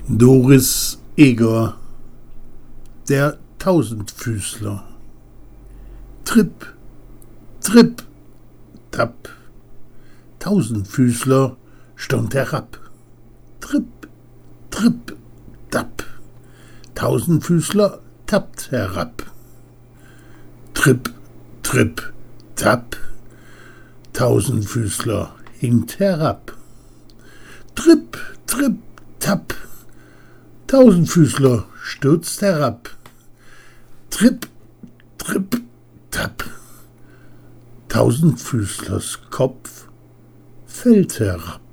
Doris Eger, der Tausendfüßler. Tripp, tripp, tapp, Tausendfüßler stürmt herab. Tripp, tripp, tapp, Tausendfüßler tappt herab. Tripp, tripp, tapp, Tausendfüßler hinkt herab. Tripp, tripp, tapp, Tausendfüßler stürzt herab. Tripp, tripp, tapp, Tausendfüßlers Kopf fällt herab.